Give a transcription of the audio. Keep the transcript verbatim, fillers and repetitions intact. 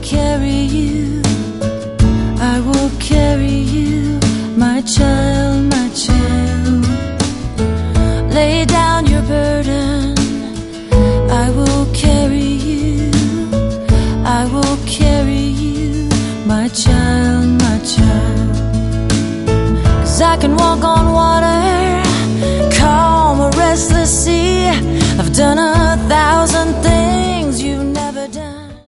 carry you, I will carry you, my child, my child. Lay down your burden, I will carry you, I will carry you, my child, my child. 'Cause I can walk on